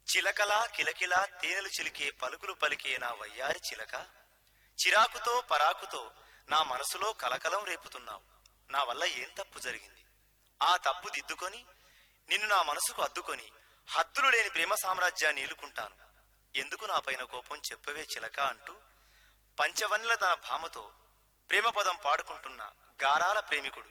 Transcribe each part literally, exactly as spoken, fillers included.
చిలకలా కిలకిలా తేనెలు చిలికే పలుకులు పలికే నా వయ్యారి చిలక, చిరాకుతో పరాకుతో నా మనసులో కలకలం రేపుతున్నావు. నా వల్ల ఏం తప్పు జరిగింది? ఆ తప్పు దిద్దుకొని నిన్ను నా మనసుకు అద్దుకొని హద్దులు లేని ప్రేమ సామ్రాజ్యాన్ని ఏలుకుంటాను. ఎందుకు నా పైన కోపం చెప్పవే చిలక అంటూ పంచవన్నుల తన భామతో ప్రేమ పదం పాడుకుంటున్న గారాల ప్రేమికుడు.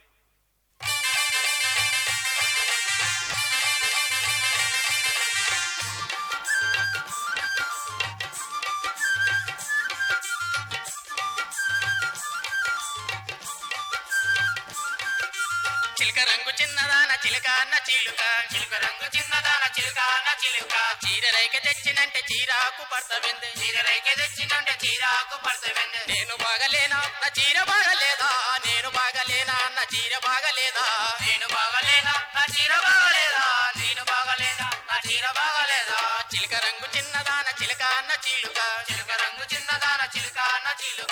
చిలక రంగు చిన్నదాన చిలక అన్న చిలుక, చిలక రంగు చిన్నదాన చిలుక అన్న చిలుక, చీర రైక తెచ్చినంటే చీరాకు పడతవింది, చీర రైక తెచ్చినంటే చీరాకు పడతవింది. నేను బాగలేనా నా చీర బాగలేదా, నేను బాగలేనా నా చీర బాగలేదా, నేను బాగలేనా నా చీర బాగలేదా, నేను బాగలేనా నా చీర బాగలేదా. చిలక రంగు చిన్నదాన చిలక అన్న చిలుక, చిలక రంగు చిన్నదాన చిలుక అన్న చిలుక.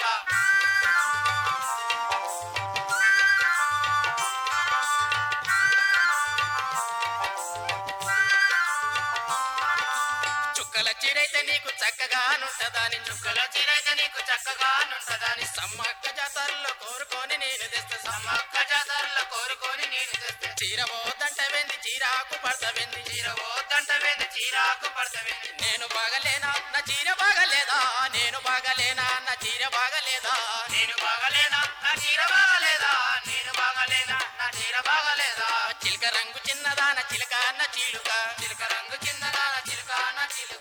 చుక్కల చీరైతే నీకు చక్కగానుంటదాని, చుక్కల చీరైతే నీకు చక్కగానుంటదాని, సమ్మక్క జాతరలో కోరుకొని నేను తెస్తా, సమ్మక్క జాతరలో కోరుకొని నేను తెస్తా. చీర పోదంటవేంది చీరాకు పడతవేంది, చీర పోదంటవేంది చీరాకు పడతవేంది. నేను బాగలేనా నా చీర బాగలేదా, నేను బాగలేనా నా చీర బాగలేదా, నేను బాగలేనా నా చీర బాగలేదా, నేను బాగలేనా నా చీర బాగలేదా. చిలక రంగు చిన్నదాన చిలక అన్న చిలుక, చిలక రంగు చిన్నదాన చిలుక అన్న చిలుక.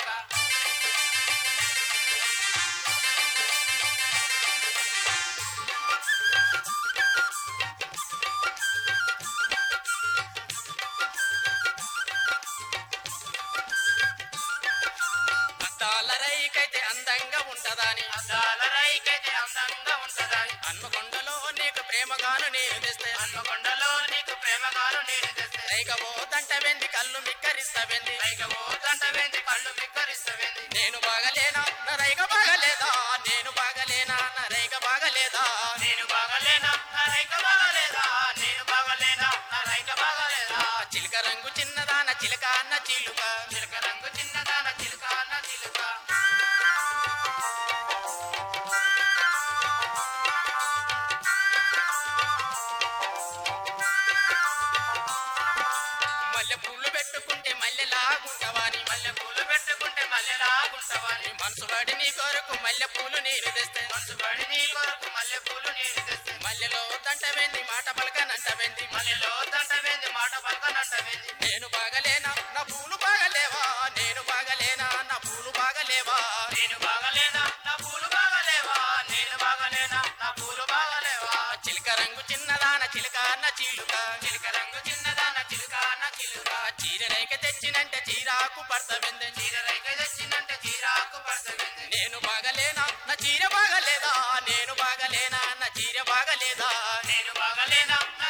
అద్దాల రైకైతే అందంగా ఉంటదాని, అద్దాల రైకైతే అందంగా ఉంటదాని, హన్మకొండలో నీకు ప్రేమగాను నేను తెస్తే, హన్మకొండలో నీకు ప్రేమగాను నేను తెస్తే. రైక పోదంటవేంది కళ్ళు మిక్కరిస్తవేంది, రైక పోదంటవేంది కళ్ళు మిక్కరిస్తవేంది. నేను బాగలేనా నా రైక బాగలేదా, నేను బాగలేనా నా రైక బాగలేదా, నేను బాగలేనా నా రైక బాగలేదా, నేను బాగలేనా నా రైక బాగలేదా. చిలక రంగు చిన్నదాన చిలక అన్న చిలుక, చిలక రంగు చిన్నదాన చిలుక అన్న చిలుక. మల్లె పూలు పెట్టుకుంటే మల్లెలాగుంటవాని, మల్లె పూలు పెట్టుకుంటే మల్లెలాగుంటవాని, మనసు పడి నీ కొరకు మల్లె పూలు నీరు తెస్తే, మనసు పడి నీ కొరకు మల్లె పూలు నీరు తెస్తే. మల్లెలో దంటవేంది మాట పలకనంటవేంది, మల్లెలో దంటవేంది మాట పలకనంటవేంది. నేను బాగలేనా నా పూలు బాగలేవా, నేను బాగలేనా నా పూలు బాగలేవా, నేను బాగలేనా నా పూలు బాగలేవా, నేను బాగలేనా నా పూలు బాగలేవా. చిలక రంగు చిన్నదాన చిలక అన్న చిలుక, చిలక రంగు చిన్నదాన చిలుక అన్న చిలుక, చీర రైక తెచ్చినంటే చీరాకు పడతవింది, చీర రైక తెచ్చినంటే చీరాకు పడతవింది. నేను బాగలేనా నా చీర బాగలేదా, నేను బాగలేనా నా చీర బాగలేదా, నేను బాగలేనా